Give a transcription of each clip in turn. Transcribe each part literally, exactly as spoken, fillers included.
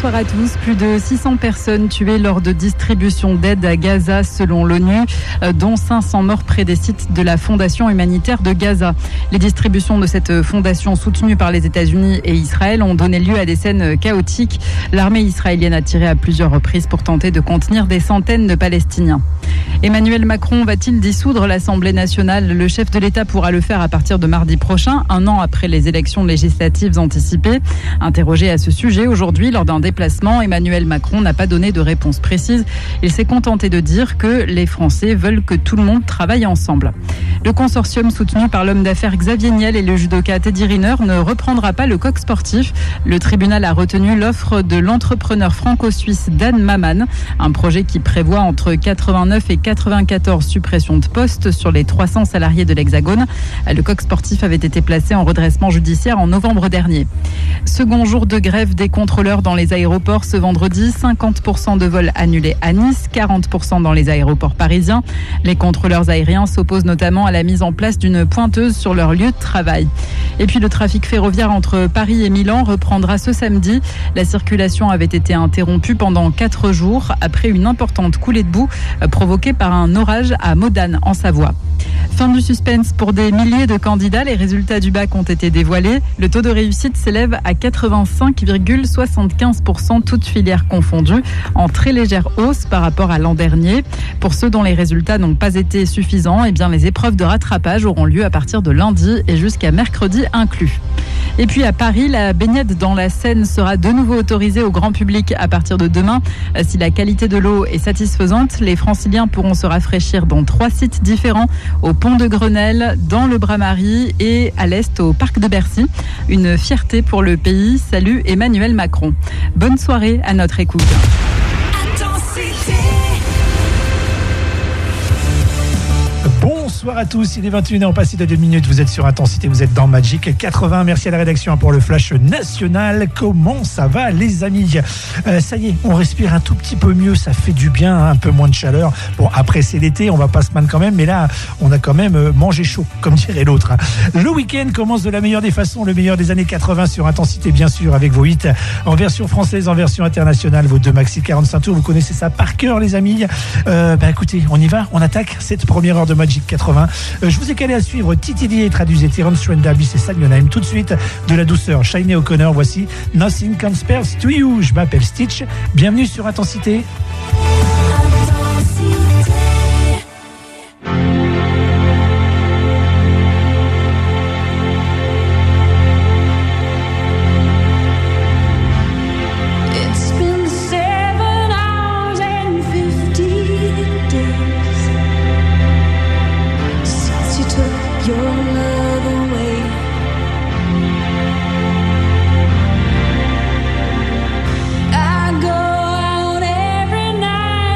bonsoir à tous. Plus de six cents personnes tuées lors de distribution d'aide à Gaza selon l'ONU, dont cinq cents morts près des sites de la Fondation humanitaire de Gaza. Les distributions de cette fondation soutenue par les États-Unis et Israël ont donné lieu à des scènes chaotiques. L'armée israélienne a tiré à plusieurs reprises pour tenter de contenir des centaines de Palestiniens. Emmanuel Macron va-t-il dissoudre l'Assemblée nationale ? Le chef de l'État pourra le faire à partir de mardi prochain, un an après les élections législatives anticipées. Interrogé à ce sujet aujourd'hui lors d'un déplacement, Emmanuel Macron n'a pas donné de réponse précise. Il s'est contenté de dire que les Français veulent que tout le monde travaille ensemble. Le consortium soutenu par l'homme d'affaires Xavier Niel et le judoka Teddy Riner ne reprendra pas le coq sportif. Le tribunal a retenu l'offre de l'entrepreneur franco-suisse Dan Maman, un projet qui prévoit entre quatre-vingt-neuf et quatre-vingt-quatorze suppressions de postes sur les trois cents salariés de l'Hexagone. Le coq sportif avait été placé en redressement judiciaire en novembre dernier. Second jour de grève des contrôleurs dans les aéroports ce vendredi, cinquante pour cent de vols annulés à Nice, quarante pour cent dans les aéroports parisiens. Les contrôleurs aériens s'opposent notamment à la mise en place d'une pointeuse sur leur lieu de travail. Et puis le trafic ferroviaire entre Paris et Milan reprendra ce samedi. La circulation avait été interrompue pendant quatre jours après une importante coulée de boue provoquée par un orage à Modane en Savoie. Fin du suspense pour des milliers de candidats. Les résultats du bac ont été dévoilés. Le taux de réussite s'élève à quatre-vingt-cinq virgule soixante-quinze pour cent, toutes filières confondues, en très légère hausse par rapport à l'an dernier. Pour ceux dont les résultats n'ont pas été suffisants, eh bien les épreuves de rattrapage auront lieu à partir de lundi et jusqu'à mercredi inclus. Et puis à Paris, la baignade dans la Seine sera de nouveau autorisée au grand public à partir de demain. Si la qualité de l'eau est satisfaisante, les franciliens pourront se rafraîchir dans trois sites différents, au pont de Grenelle, dans le Bras-Marie et à l'est au parc de Bercy. Une fierté pour le pays. Salut Emmanuel Macron. Bonne soirée à notre écoute. Bonsoir à tous, il est vingt et une heures passées de deux minutes, vous êtes sur Intensité, vous êtes dans Magic quatre-vingts, merci à la rédaction pour le flash national. Comment ça va les amis ? euh, Ça y est, on respire un tout petit peu mieux, ça fait du bien, hein, un peu moins de chaleur. Bon, après c'est l'été, on va pas se plaindre quand même, mais là on a quand même mangé chaud, comme dirait l'autre. Hein. Le week-end commence de la meilleure des façons, le meilleur des années quatre-vingts sur Intensité bien sûr, avec vos hits en version française, en version internationale, vos deux maxi quarante-cinq tours, vous connaissez ça par cœur les amis. euh, Bah écoutez, on y va, on attaque cette première heure de Magic quatre-vingts. Euh, je vous ai calé à suivre Titi D et traduisez Terence Trent D'Arby et Salionheim. Tout de suite, de la douceur. Shiny O'Connor, voici Nothing Compares to You. Je m'appelle Stitch. Bienvenue sur Intensité. I go out every night.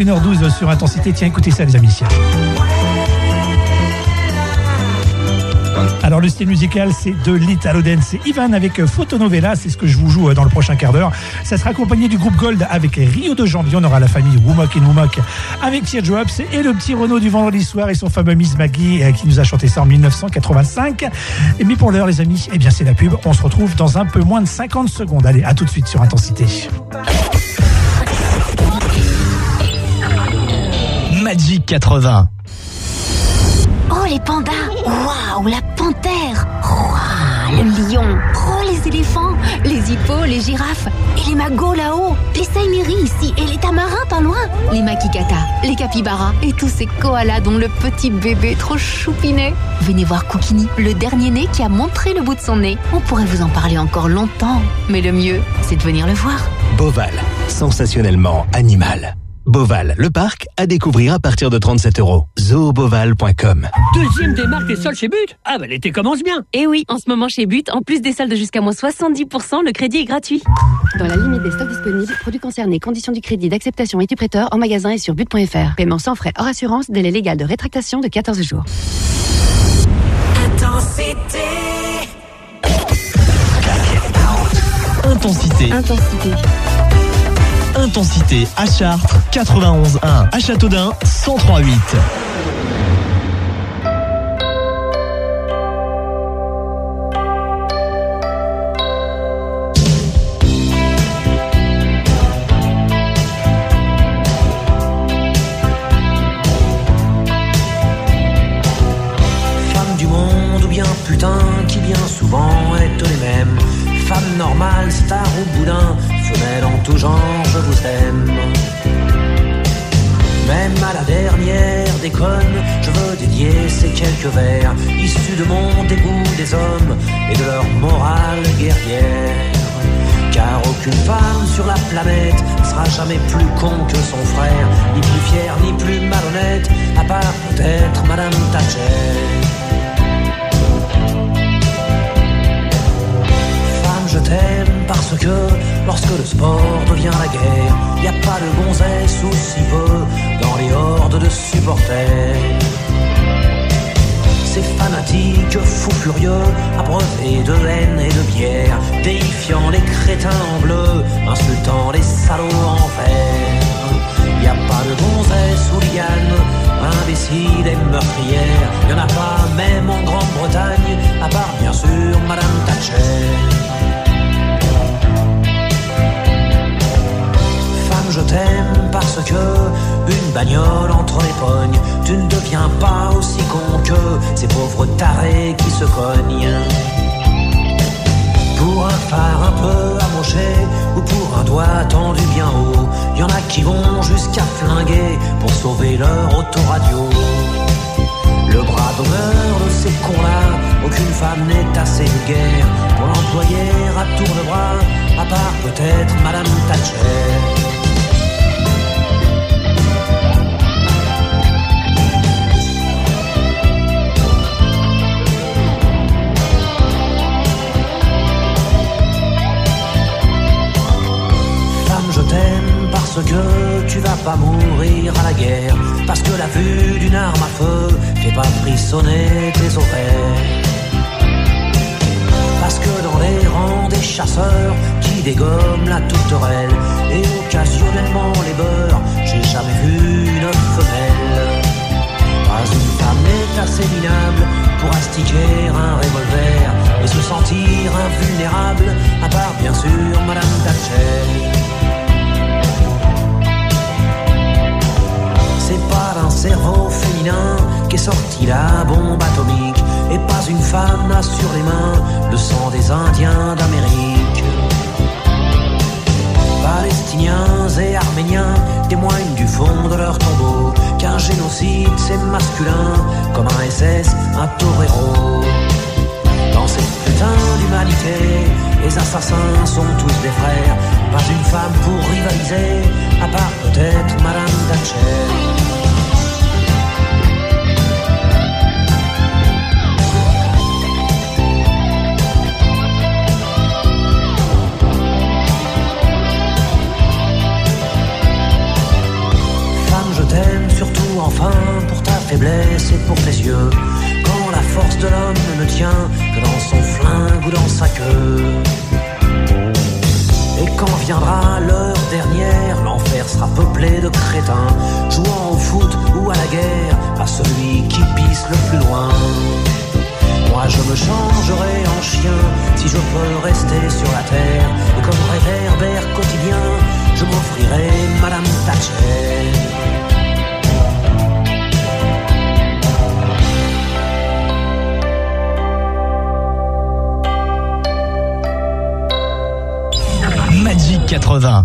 une heure douze sur Intensité. Tiens, écoutez ça les amis. Alors le style musical, c'est de l'Italo Dance. C'est Ivan avec Fotonovela, c'est ce que je vous joue dans le prochain quart d'heure. Ça sera accompagné du groupe Gold avec Rio de Janvier. On aura la famille Woomok et Woomok avec Teardrops et le petit Renaud du vendredi soir et son fameux Miss Maggie qui nous a chanté ça en dix-neuf cent quatre-vingt-cinq. Et mais pour l'heure les amis, eh bien c'est la pub. On se retrouve dans un peu moins de cinquante secondes. Allez, à tout de suite sur Intensité. Magic quatre-vingts. Oh les pandas, waouh la panthère, waouh le lion, oh les éléphants, les hippos, les girafes et les magos là-haut, les saïmiris ici et les tamarins pas loin, les makikata, les capybaras et tous ces koalas dont le petit bébé trop choupinet. Venez voir Koukini, le dernier né qui a montré le bout de son nez. On pourrait vous en parler encore longtemps, mais le mieux c'est de venir le voir. Beauval, sensationnellement animal. Beauval, le parc, à découvrir à partir de trente-sept euros. zoo beauval point com. Deuxième démarque des soldes chez But. Ah bah l'été commence bien. Et oui, en ce moment chez But, en plus des soldes de jusqu'à moins soixante-dix pour cent, le crédit est gratuit. Dans la limite des stocks disponibles, produits concernés, conditions du crédit, d'acceptation et du prêteur en magasin et sur but point f r. Paiement sans frais hors assurance, délai légal de rétractation de quatorze jours. Intensité. Intensité. Intensité. Intensité à Chartres, quatre-vingt-onze un. À Châteaudun, cent trois virgule huit. Femme du monde ou bien putain qui bien souvent est les mêmes. Femme normale, star ou boudin, femelle en tout genre, je vous aime. Même à la dernière déconne, je veux dédier ces quelques vers issus de mon dégoût des hommes et de leur morale guerrière. Car aucune femme sur la planète sera jamais plus con que son frère, ni plus fière, ni plus malhonnête, à part peut-être Madame Thatcher. Je t'aime parce que lorsque le sport devient la guerre, y a pas de gonzesse ou si peu dans les hordes de supporters. Ces fanatiques fous furieux, abreuvés de haine et de bière, déifiant les crétins en bleu, insultant les salauds en vert. Y a pas de gonzesse ou liane, imbécile et meurtrière, y en a pas même en Grande-Bretagne, à part bien sûr Madame Thatcher. Je t'aime parce que une bagnole entre les pognes, tu ne deviens pas aussi con que ces pauvres tarés qui se cognent. Pour un phare un peu amoché ou pour un doigt tendu bien haut, y en a qui vont jusqu'à flinguer pour sauver leur autoradio. Le bras d'honneur de ces cons-là, aucune femme n'est assez vulgaire pour l'employer à tour de bras, à part peut-être Madame Thatcher. Parce que tu vas pas mourir à la guerre, parce que la vue d'une arme à feu fait pas frissonner tes ovaires. Parce que dans les rangs des chasseurs qui dégomment la tourterelle et occasionnellement les beurs, j'ai jamais vu une femelle. Pas une femme n'est assez minable pour astiquer un revolver et se sentir invulnérable, à part bien sûr Madame Thatcher. C'est pas d'un cerveau féminin qu'est sortie la bombe atomique, et pas une femme n'a sur les mains le sang des Indiens d'Amérique. Palestiniens et Arméniens témoignent du fond de leur tombeau qu'un génocide c'est masculin comme un S S, un torero. Dans cette putain d'humanité, les assassins sont tous des frères, pas une femme pour rivaliser, à part peut-être Madame Thatcher. enfin pour ta faiblesse et pour tes yeux, quand la force de l'homme ne tient que dans son flingue ou dans sa queue. Et quand viendra l'heure dernière, l'enfer sera peuplé de crétins, jouant au foot ou à la guerre, à celui qui pisse le plus loin. Moi je me changerai en chien, si je peux rester sur la terre, et comme réverbère quotidien, je m'offrirai Madame Thatcher. Magic quatre-vingts.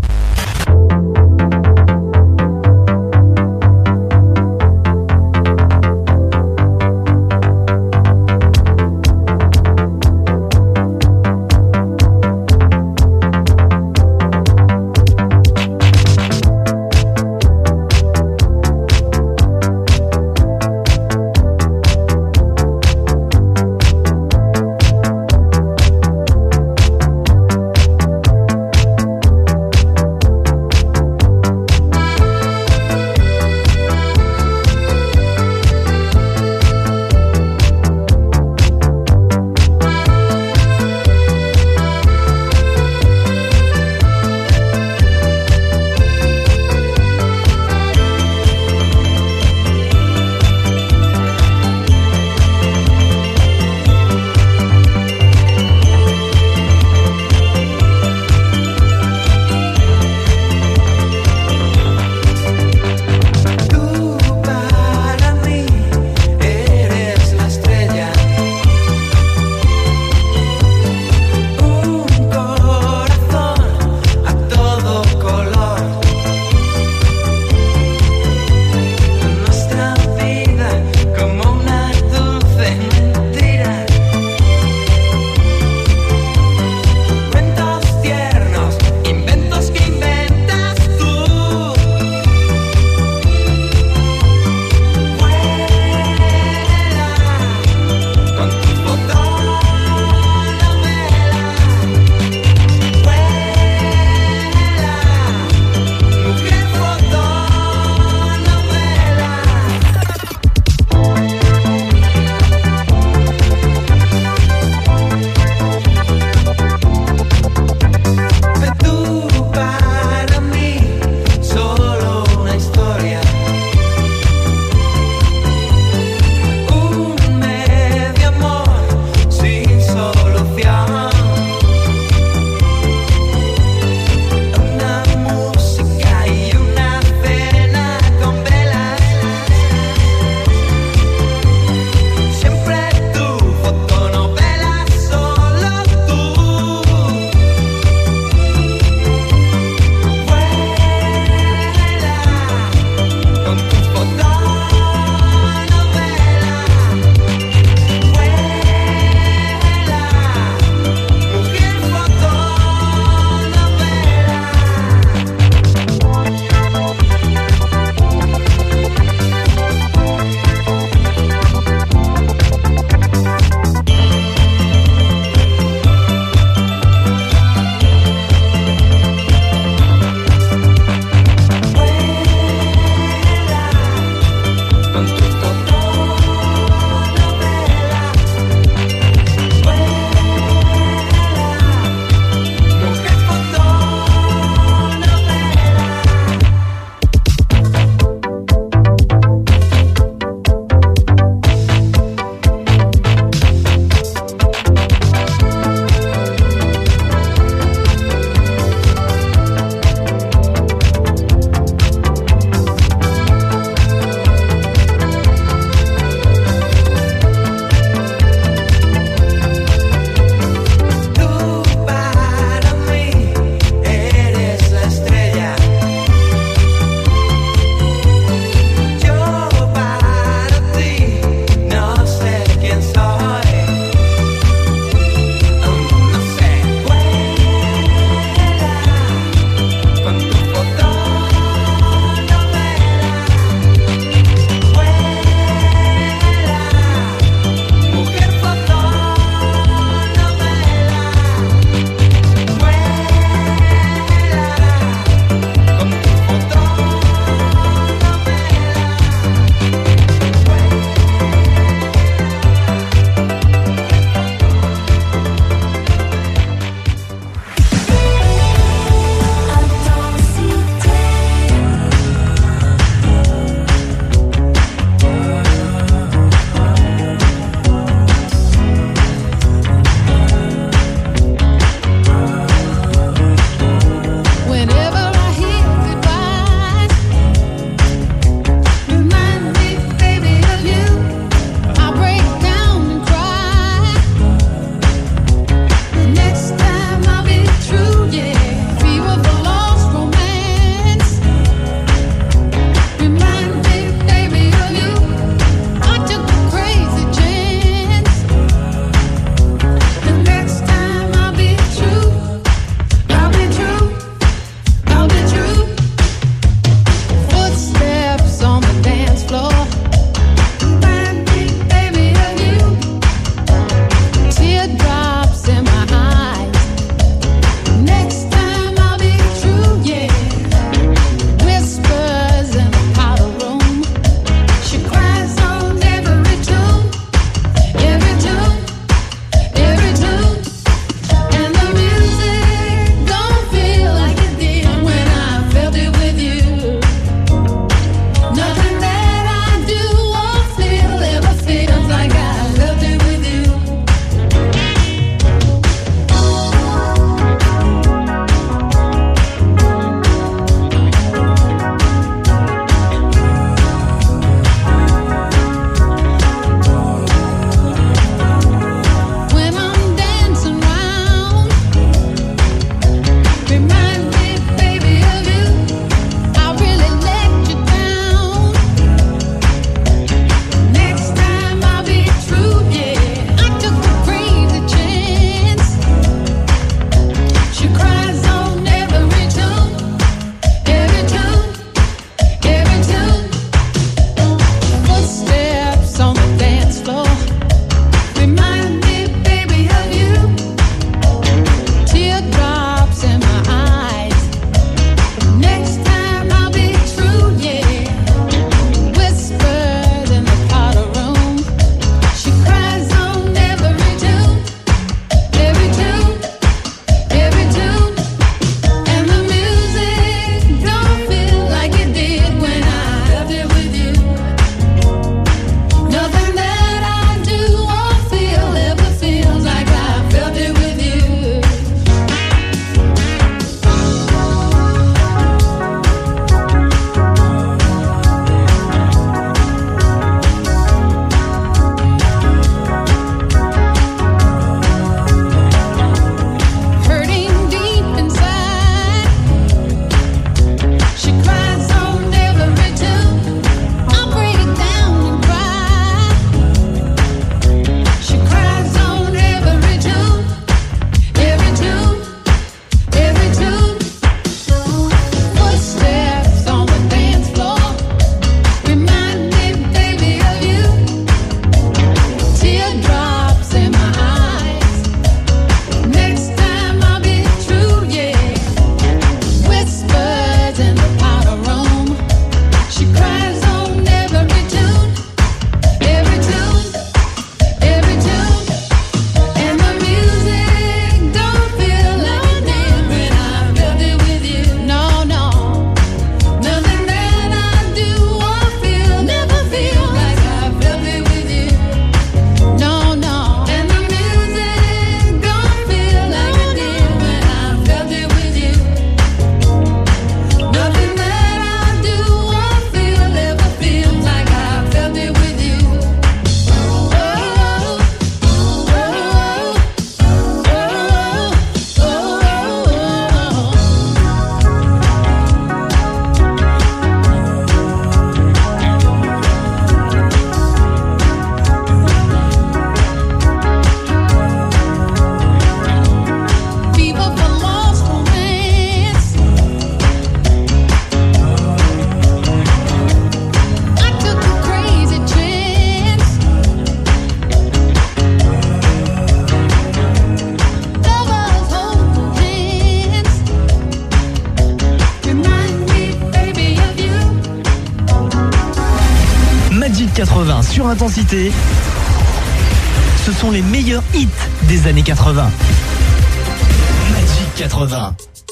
Magic quatre-vingts sur Intensité, ce sont les meilleurs hits des années quatre-vingts. Magic quatre-vingts.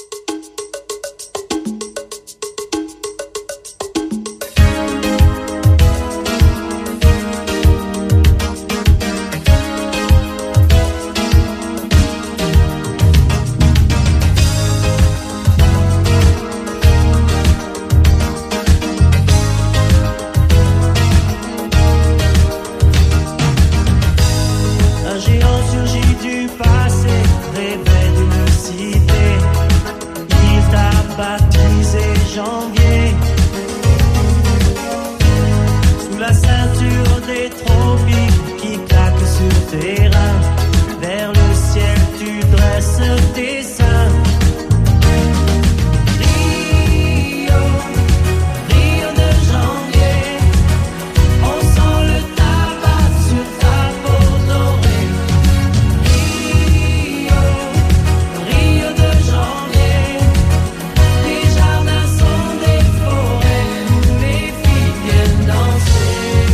Un géant surgit du passé, rêvait d'une cité. Il t'a baptisé janvier. Sous la ceinture des tropiques qui claquent sur tes reins, vers le ciel tu dresses tes seins. Rio, Rio de janvier, on sent le tabac sur ta peau dorée. Rio, Rio de janvier, les jardins sont des forêts où les filles viennent danser.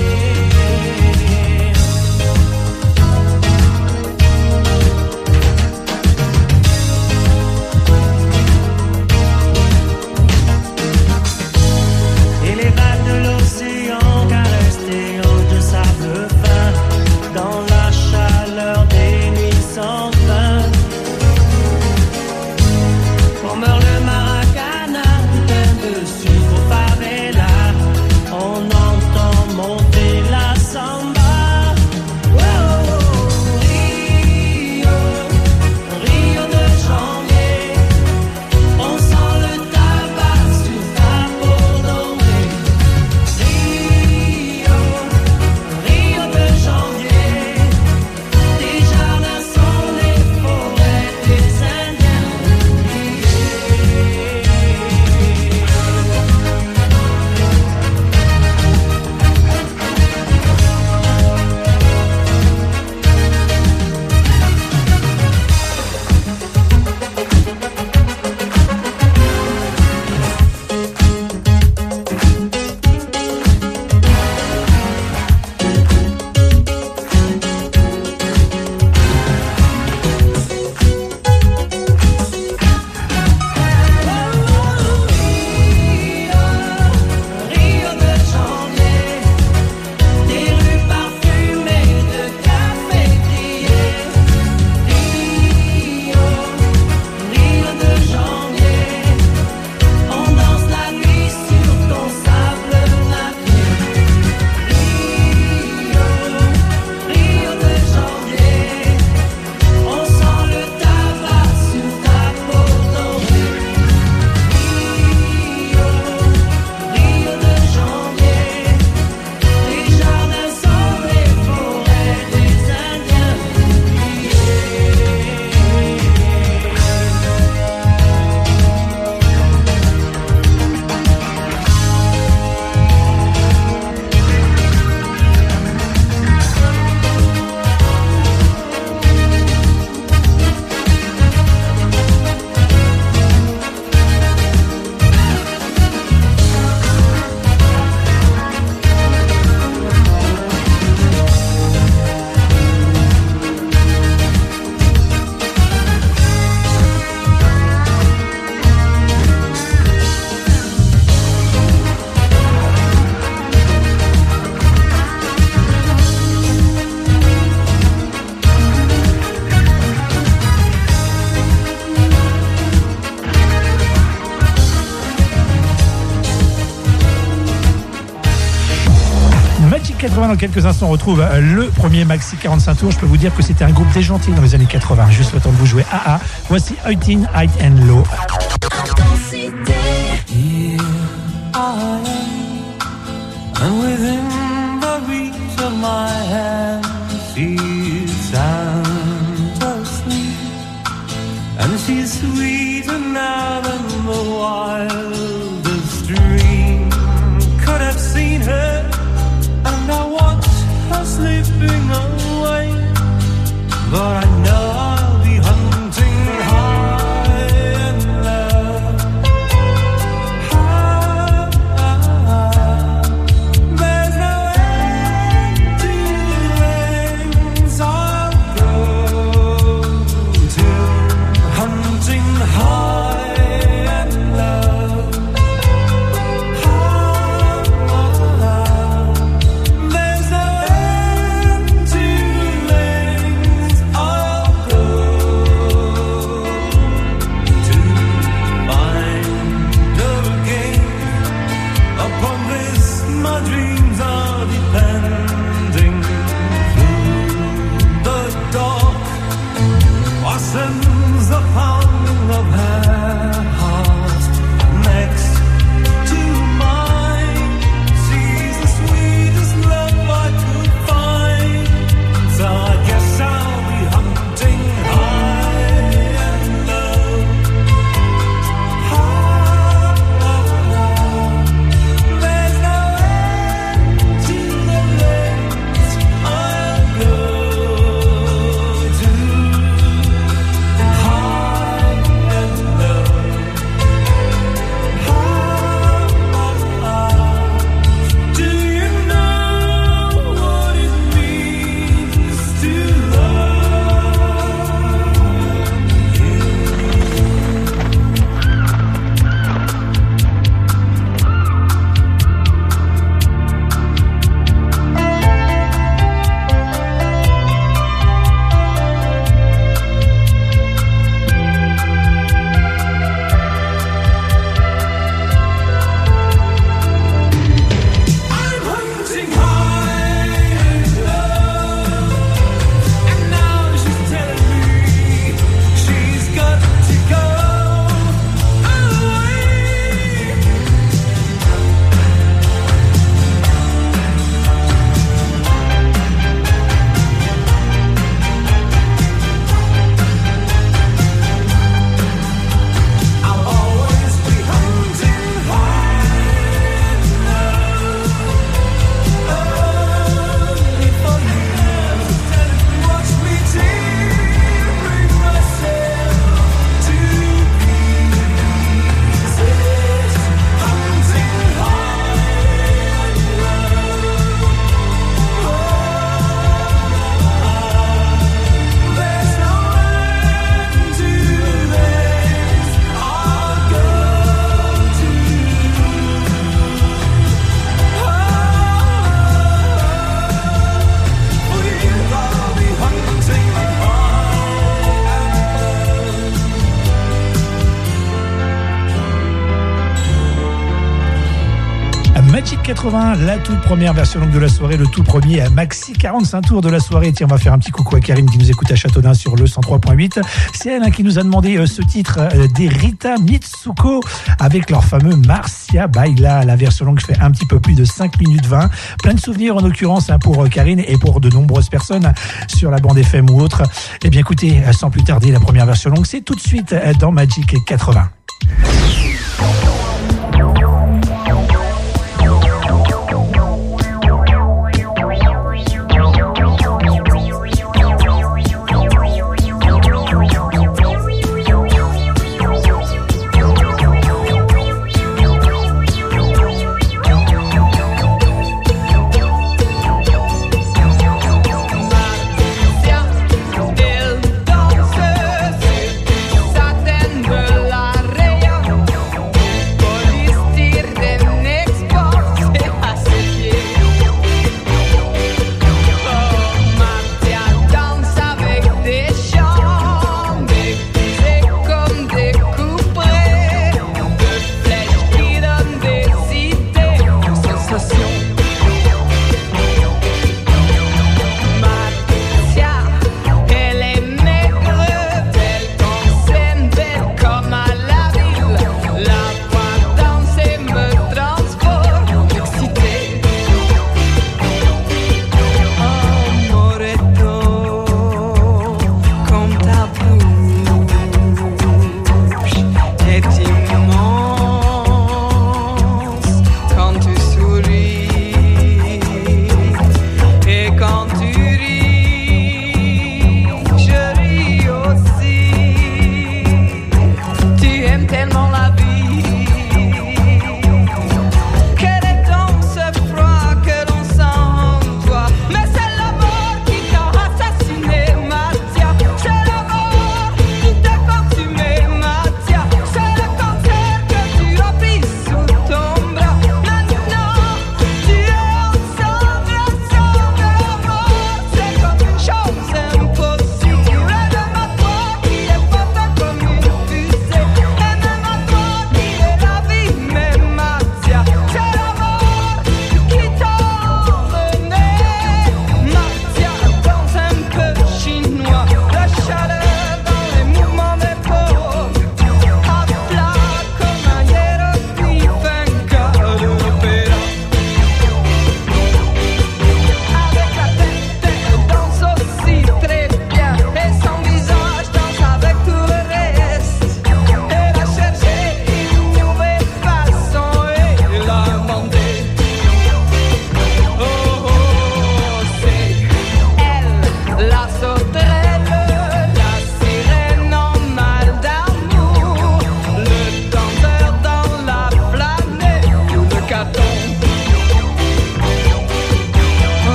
Et les vagues de l'océan caressent tes hanches de sable fin dans la chaleur des nuits sans fin. On meurt le maracana, putain de sucre au favela. On entend monter la samba. Oh, oh, oh. Rio, Rio de janvier, on sent le tabac sur ta peau dorée. Rio, Rio de janvier, les jardins sont les forêts des Indiens oubliés. Rio de janvier, des rues parfumées de café grillé. Rio, Rio de janvier, on danse la nuit sur ton sable nacré. Rio, Rio de janvier, on sent le tabac sur ta peau dorée. Rio, Rio de janvier, les jardins sont les forêts des Indiens oubliés. Magic quatre-vingts, dans quelques instants, on retrouve euh, le premier maxi quarante-cinq tours. Je peux vous dire que c'était un groupe déjanté dans les années quatre-vingts. Juste le temps de vous jouer. Ah ah, voici eighteen High and Low. Here I am, and within the reach of my hand, she's sound asleep, and she's sweeter now than the wildest dream could have seen her. And I watch her slipping away, but I know I'll be hunting high and low. High, high, high. There's no end. quatre-vingts, la toute première version longue de la soirée, le tout premier maxi quarante-cinq tours de la soirée. Tiens, on va faire un petit coucou à Karine qui nous écoute à Châteaudun sur le cent trois point huit. C'est elle hein, qui nous a demandé euh, ce titre euh, des Rita Mitsuko avec leur fameux Marcia Baila. La version longue fait un petit peu plus de cinq minutes vingt. Plein de souvenirs en l'occurrence hein, pour euh, Karine et pour de nombreuses personnes sur la bande F M ou autre. Eh bien écoutez, euh, sans plus tarder, la première version longue, c'est tout de suite euh, dans Magic quatre-vingts.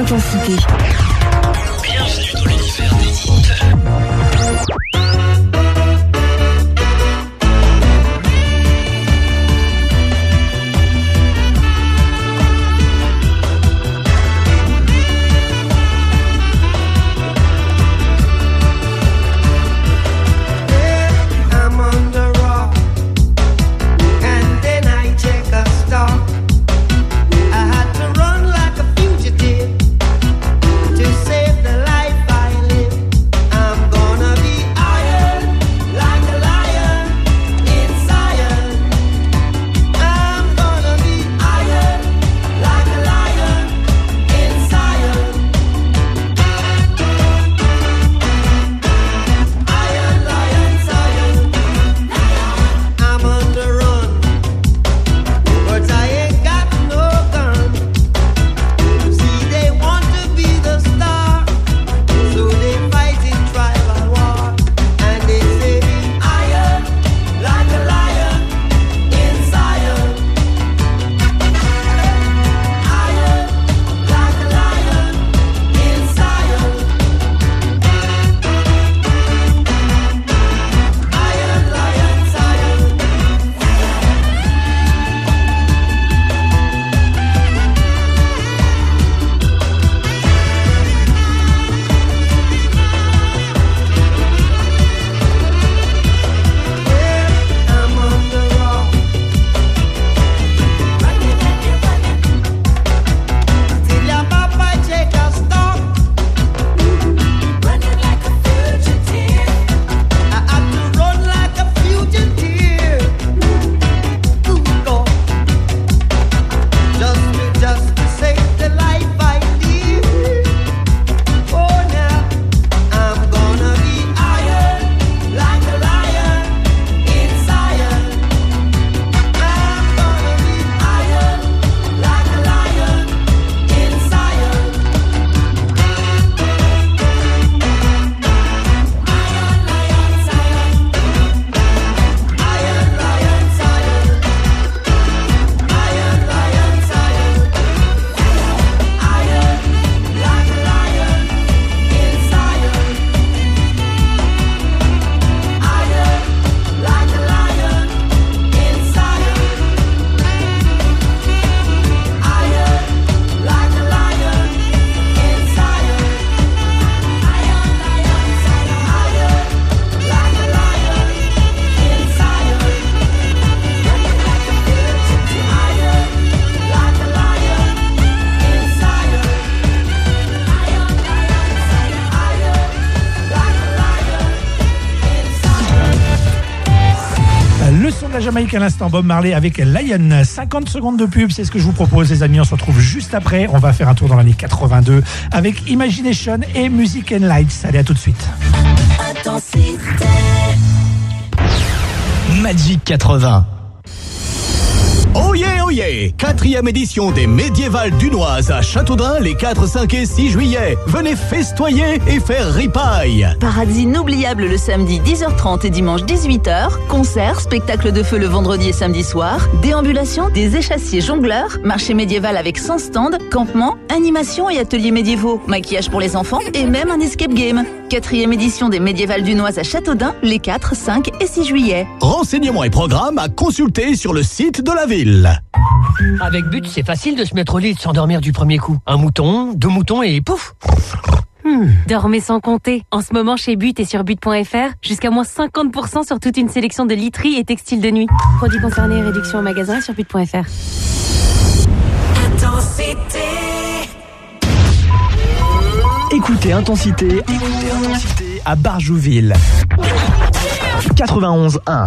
Intensité. Bienvenue dans l'univers des hits. Jamaïque à l'instant, Bob Marley avec Lion. cinquante secondes de pub, c'est ce que je vous propose les amis. On se retrouve juste après. On va faire un tour dans l'année quatre-vingt-deux avec Imagination et Music and Lights. Allez, à tout de suite. Intensité. Magic quatre-vingts. Oh yeah, oh yeah! Quatrième édition des Médiévales Dunoises à Châteaudun les quatre, cinq et six juillet. Venez festoyer et faire ripaille. Paradis inoubliable le samedi dix heures trente et dimanche dix-huit heures. Concert, spectacle de feu le vendredi et samedi soir. Déambulation, des échassiers jongleurs. Marché médiéval avec cent stands. Campement, animation et ateliers médiévaux. Maquillage pour les enfants et même un escape game. Quatrième édition des Médiévales Dunoises à Châteaudun les quatre, cinq et six juillet. Renseignements et programmes à consulter sur le site de la ville. Avec But, c'est facile de se mettre au lit et de s'endormir du premier coup. Un mouton, deux moutons et pouf. Hmm. Dormez sans compter. En ce moment, chez But et sur but point f r, jusqu'à moins cinquante pour cent sur toute une sélection de literie et textiles de nuit. Produits concernés, réduction en magasin et sur but point f r. Intensité. Écoutez Intensité, écoutez Intensité à Barjouville. quatre-vingt-onze un.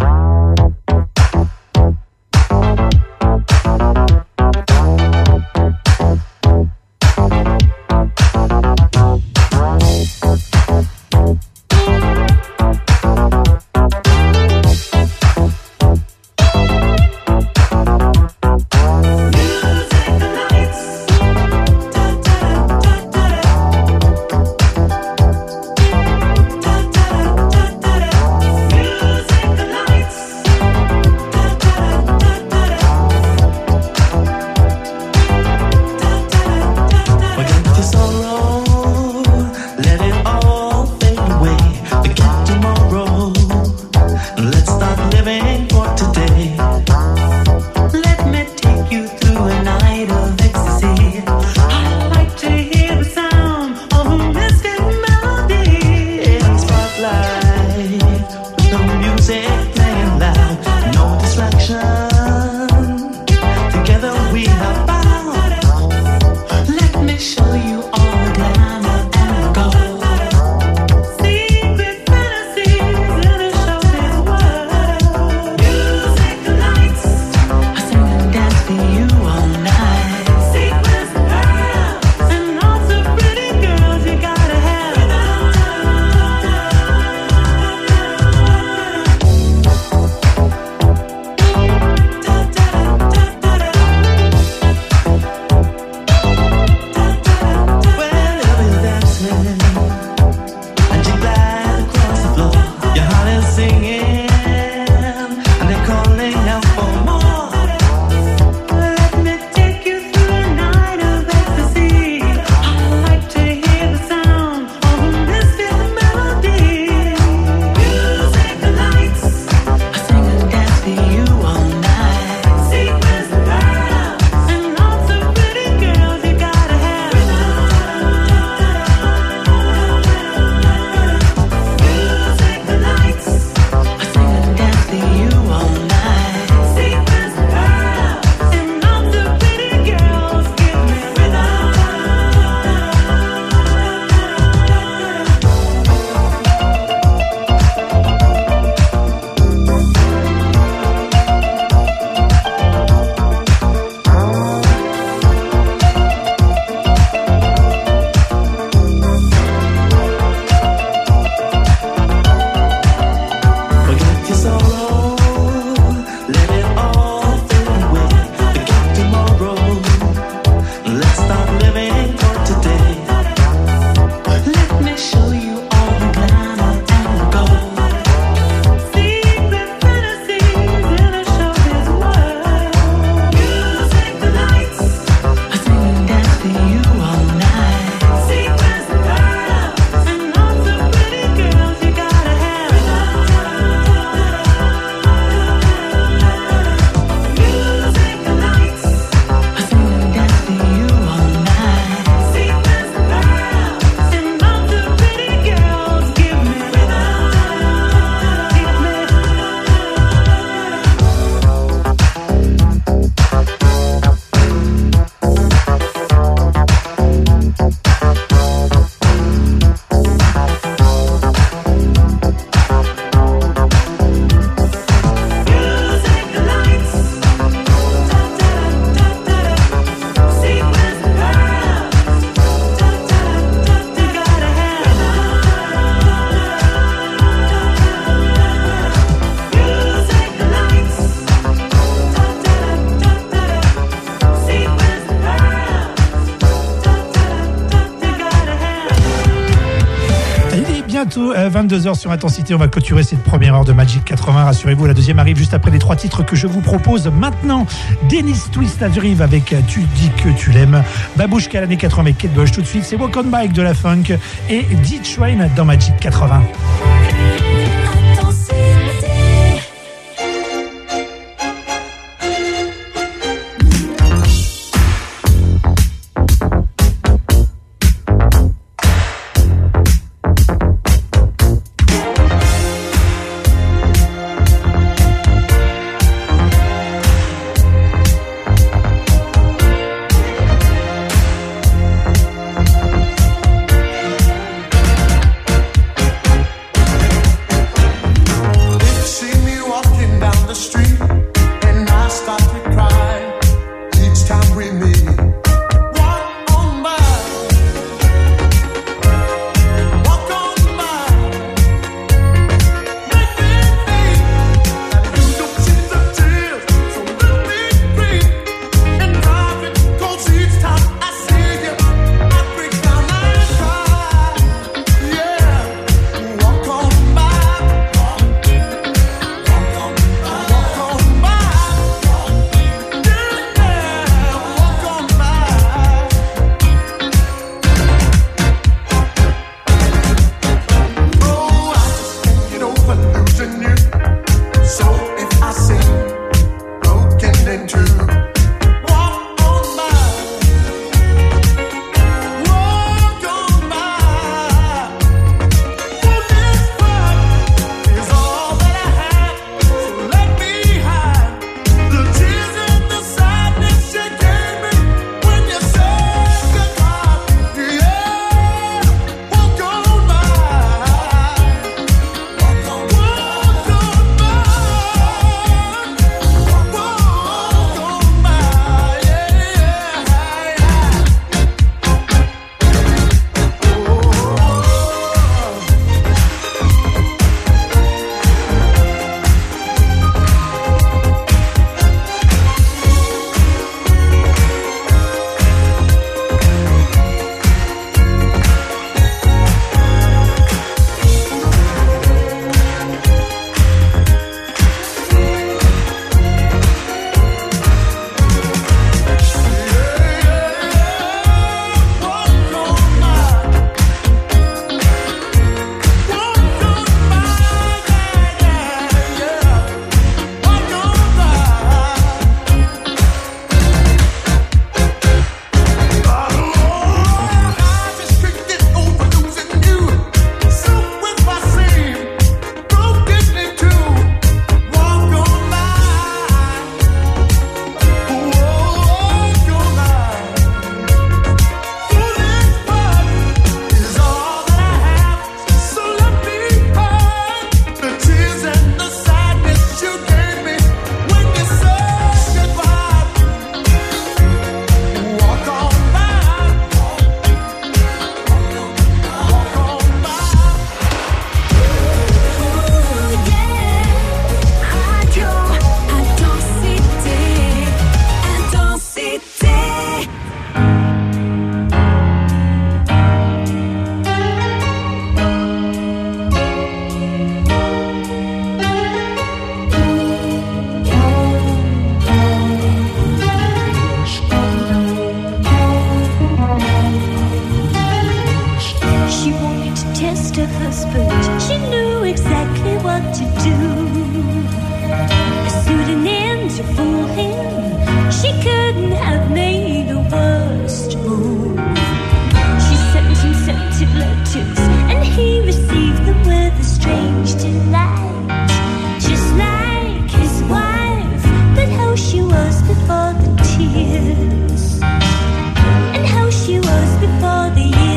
bientôt euh, vingt-deux heures sur Intensité. On va clôturer cette première heure de Magic quatre-vingts. Rassurez-vous, la deuxième arrive juste après les trois titres que je vous propose maintenant. Dennis Twist arrive avec Tu dis que tu l'aimes. Babouchka l'année quatre-vingts avec Kate Bush. Tout de suite, c'est Walk on Bike de la funk et D-Train dans Magic quatre-vingts.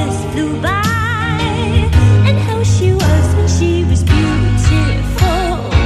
Flew by, and how she was when she was beautiful.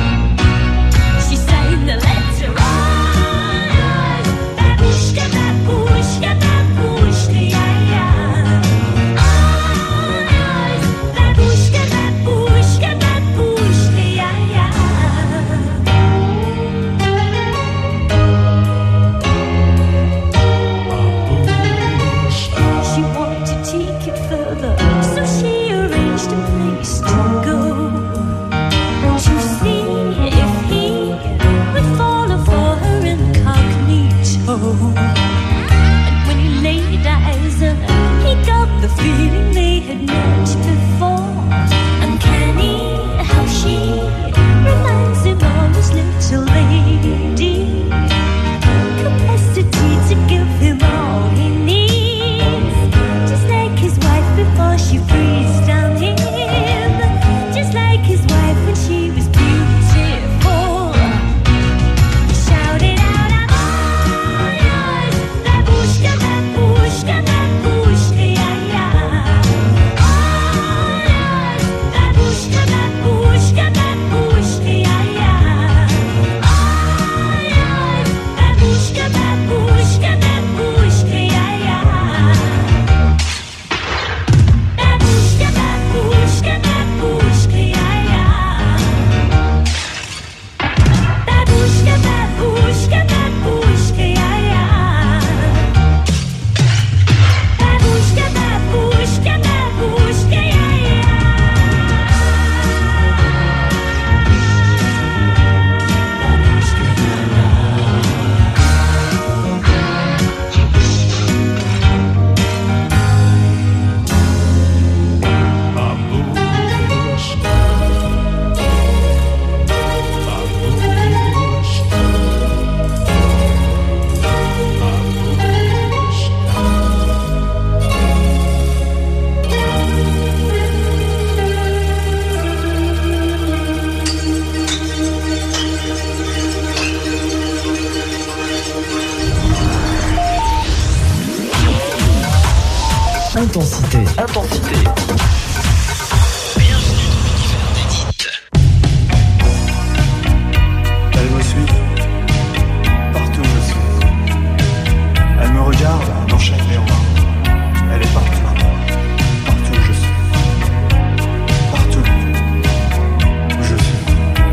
Intensité. Intensité. Elle me suit partout où je suis. Elle me regarde dans chaque miroir. Elle est partout, partout où je suis. Partout où je suis.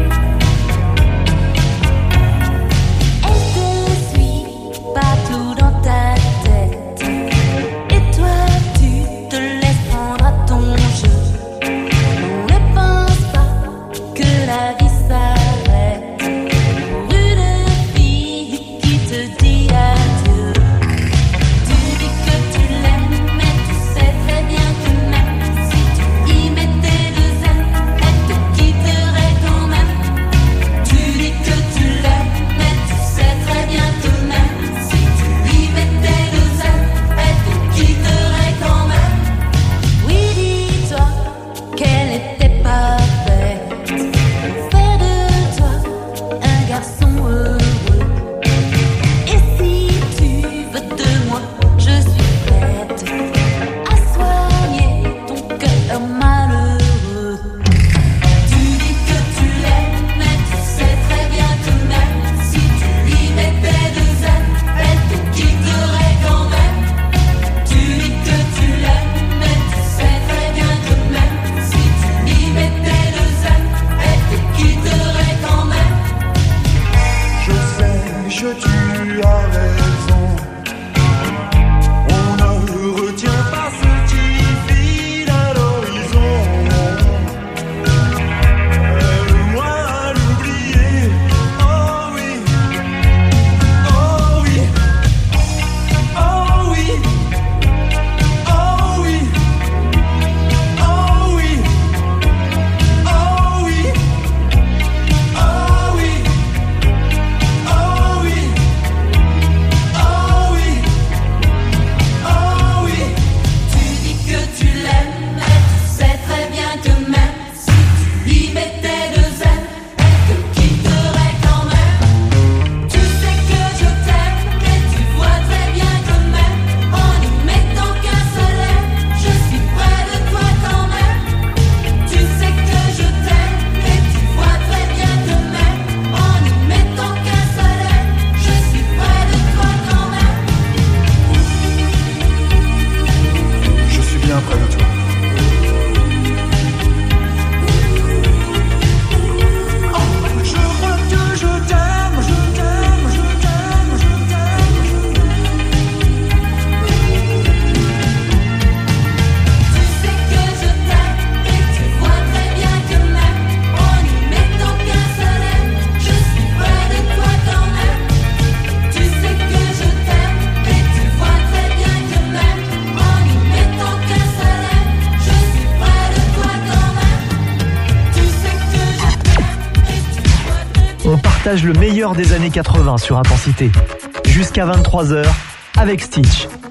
Elle te suit partout dans ta tête. Et toi, tu te laisses prendre à ton jeu. On ne pense pas que la vie s'arrête pour une fille qui te dit adieu. Tu dis que tu l'aimes, mais tu sais très bien que même si tu y mettais deux ailes, elle te quitterait quand même. Tu dis que tu l'aimes, mais tu sais très bien que même si tu y mettais deux ailes, elle te quitterait quand même. Oui, dis-toi qu'elle n'était pas faite pour faire de toi un garçon heureux. Et si tu veux de moi, je suis prête à soigner ton cœur malheureux. Tu dis que tu l'aimes, mais tu sais très bien que même si tu lui mettais deux ailes, elle te quitterait quand même. Tu dis que tu l'aimes, mais tu sais très bien que même si tu lui mettais deux ailes, elle te quitterait quand même. Je sais, je tu as raison. On ne retient pas ce qui file à l'horizon. Aide-moi à l'oublier. Oh oui, oh oui, oh oui, oh oui, oh oui, oh oui, oh oui. Oh oui, oh oui, oh oui. Tu dis que tu l'aimes, mais tu sais très bien que même si tu lui mettais deux ailes, elle te quitterait quand même. Tu sais que je t'aime, mais tu vois très bien que même en n'y mettant qu'un seul aile, je suis près de toi quand même. Tu sais que je t'aime, mais tu vois très bien que même en n'y mettant qu'un seul aile, je suis près de toi quand même. Je suis bien près de toi. Oh, je crois que je t'aime, je t'aime, je t'aime, je t'aime. Tu sais que je t'aime, et tu vois très bien que même en n'y mettant qu'un seul aile, je suis près de toi quand même. Tu sais que je t'aime, et tu vois très bien que même en n'y mettant qu'un seul aile, je suis près de toi quand même. Tu sais que je t'aime, et tu vois très bien. On partage le meilleur des années quatre-vingts sur Intensité. Jusqu'à vingt-trois heures avec Stitch.